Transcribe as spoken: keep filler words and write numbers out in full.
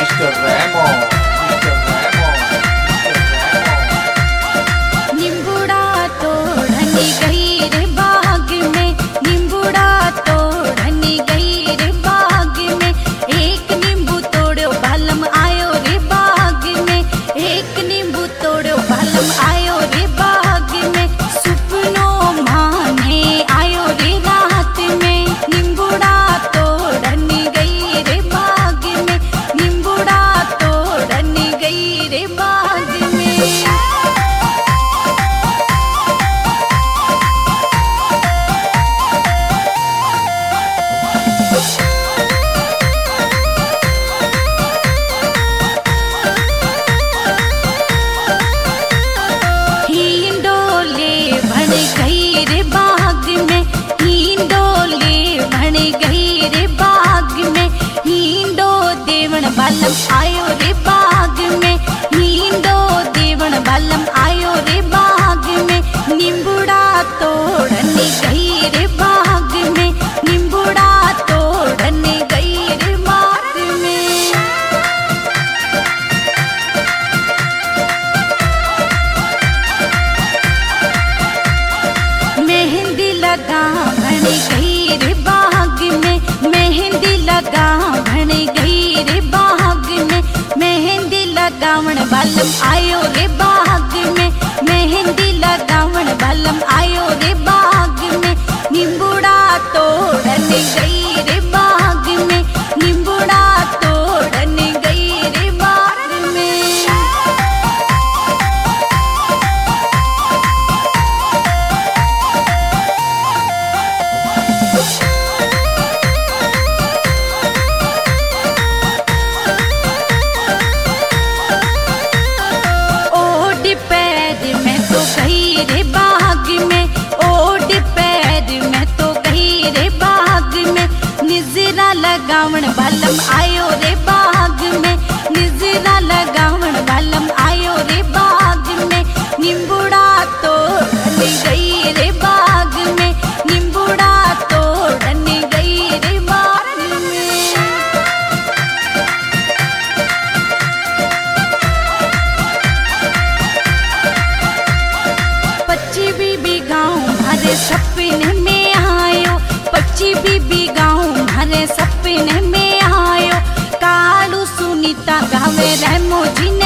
Mister Remo, mister Remo, mister Remo. निम्बुड़ा तोड़नी गई रे बाग में, निम्बुड़ा तोड़नी गई रे बाग में। एक नींबू तोड़ो बालम आयो रे बाग में, एक नींबू तोड़ो बालम आयो रे बाग में। सुपनों माने आयो रे रात में, निम्बुड़ा तोड़नी गई रे बाग में, निम्बुड़ा तोड़नी गई रे बाग में। हिंडोले बन गई रे बाग में, हिंडोले बन गई रे बाग में। हिंडो देवन बालम आयो रे बाग में, हिंडो देवन बालम आयो रे बाग में। निम्बुड़ा तोड़नी गई रे बाग में, निम्बुड़ा तोड़नी गई रे बाग में। मेहंदी लगा भन गई रे बाग में, मेहंदी लगा भन गई रे बाग में। मेहंदी लगावन बालम आयो रे बाग में, मेहंदी लगावन बालम आयो रे बाग में। निम्बुड़ा तोड़नी गई रे बाग में, निम्बुड़ा तोड़नी गई रे बाग में। ओड पैर में तो गई रे बाग में, ओड पैर में तो गई रे बाग में। निजरा लगावन बालम आयो रे बाग में, निजरा लगावन बालम आयो रे बाग में। निम्बुड़ा तोड़नी गई रे बाग में, निम्बुड़ा तोड़नी गई रे बाग में। पच्ची बीबी गाँव हमारे सपने में आयो, पच्ची बीबी गाँव हमारे सपने में आयो। कालू सुनीता गावे रैमो जी